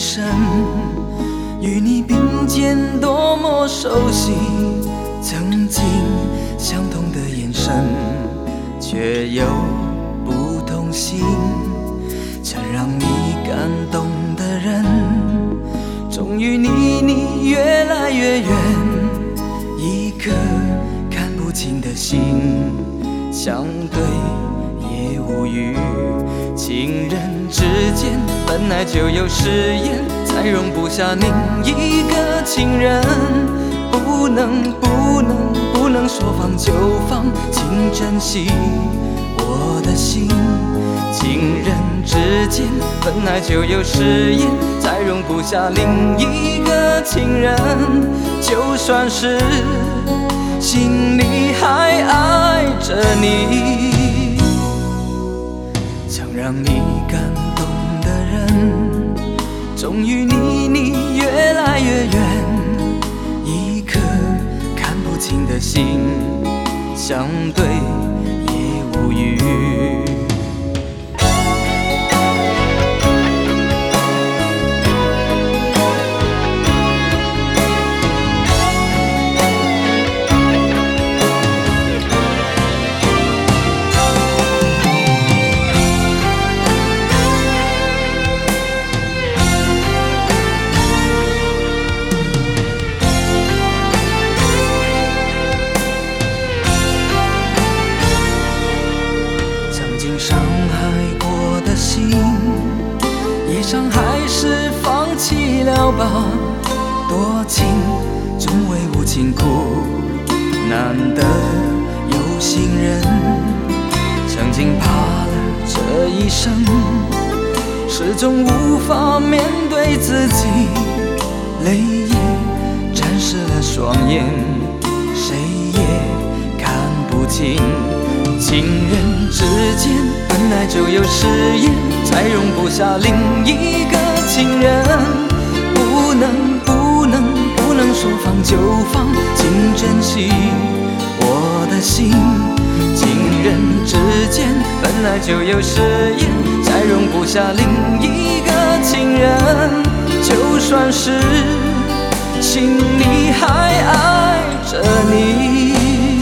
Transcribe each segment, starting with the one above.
生，与你并肩多么熟悉，曾经相同的眼神，却有不同心。曾让你感动的人，终于离你越来越远，一颗看不清的心，相对也无语。情人之间本来就有誓言，再容不下另一个情人。不能说放就放，请珍惜我的心。情人之间本来就有誓言，再容不下另一个情人。就算是心里还爱着你，曾让你感动的人，终于离你越来越远，一颗看不清的心，相对也无语。伤害过的心，也伤还是放弃了吧？多情终为无情苦，难得有心人。曾经怕了这一生，始终无法面对自己，泪已沾湿了双眼，谁也看不清。情人之间本来就有誓言，再容不下另一个情人。不能说放就放，请珍惜我的心。情人之间本来就有誓言，再容不下另一个情人。就算是心里还爱着你，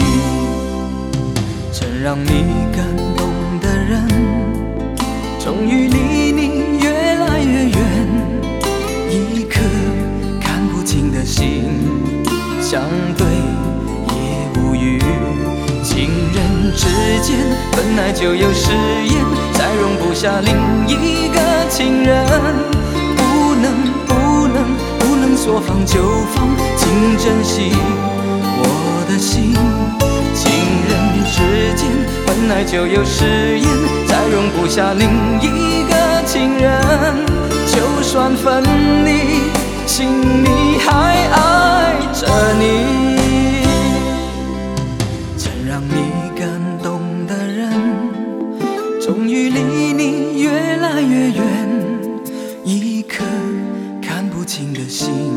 让你感动的人，终于离你越来越远，一颗看不清的心，相对也无语。情人之间本来就有誓言，再容不下另一个情人。不能说放就放，请珍惜我的心。之间本来就有誓言，再容不下另一个情人。就算分离，心里还爱着你。曾让你感动的人，终于离你越来越远，一颗看不清的心，